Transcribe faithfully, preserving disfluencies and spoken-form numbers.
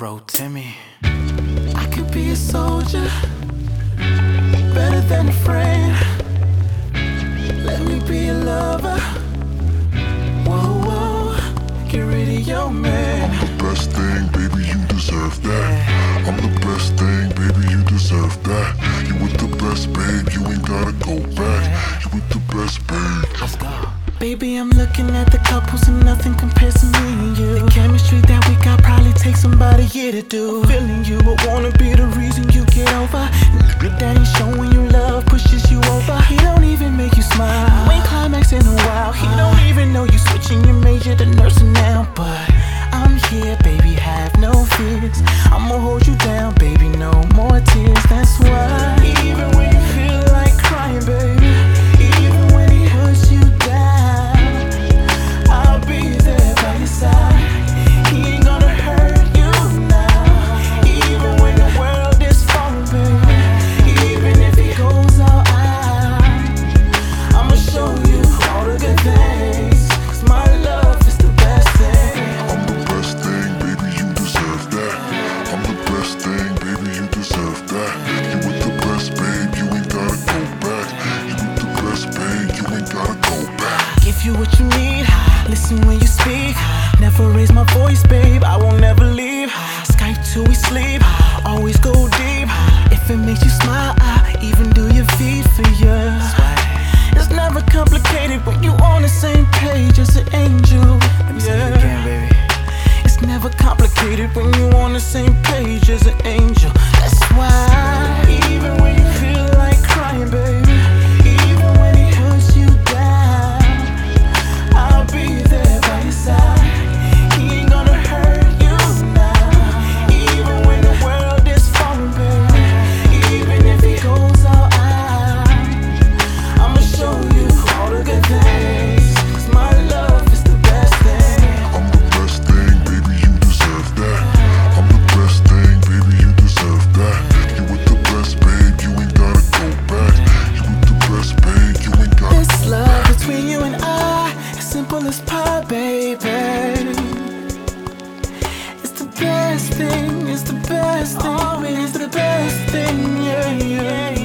Rotimi. I could be a soldier, better than a friend. Let me be a lover. Whoa, whoa, get rid of your man. I'm the best thing, baby, you deserve that. I'm the best thing, baby, you deserve that. You with the best, babe, you ain't gotta go back. You with the best, babe. Let's go. Baby, I'm looking at the couples and nothing compares to me and you. The chemistry that we got probably takes somebody here to do. I'm feeling you, I wanna be the reason you get over. Nigga that ain't showing you love pushes you over. He don't even make you smile. You ain't climax in a while. He don't even know you switching your major to nursing now. But I'm here, baby, have no fears. I'ma hold you down, baby, no more tears. That's why even when you feel like crying, baby, even when he hurts you down, I'll be there by your side. He ain't gonna hurt you now. Even when the world is falling, baby, even if he goes all out, I'ma show you all the good things. Cause my love is the best thing. I'm the best thing, baby, you deserve that. I'm the best thing, baby, you deserve that. You with the best, babe, you ain't gotta go back. You with the best, babe, you ain't gotta go back. Give you what you need, listen when you speak. Never raise my voice, babe, I won't never leave. Skype till we sleep, always go deep. If it makes you smile, I even do your feet for you. It's never complicated when you on the same page as an angel. Let me say it again, baby. It's never complicated when you on the same page as an angel. That's why even when you feel like crying, baby, even when he hurts you down, I'll be there by your side. He ain't gonna hurt you now. Even when the world is falling, baby, even if he goes all out, I'ma show you all the good things. Cause my love is the best thing. I'm the best thing, baby, you deserve that. I'm the best thing, baby, you deserve that. You with the best, babe, you ain't gotta go back. You with the best, babe, you ain't gotta This go love back. between you and I, as simple as pie, baby. It's the best thing, it's the best thing, it's the best thing, yeah, yeah,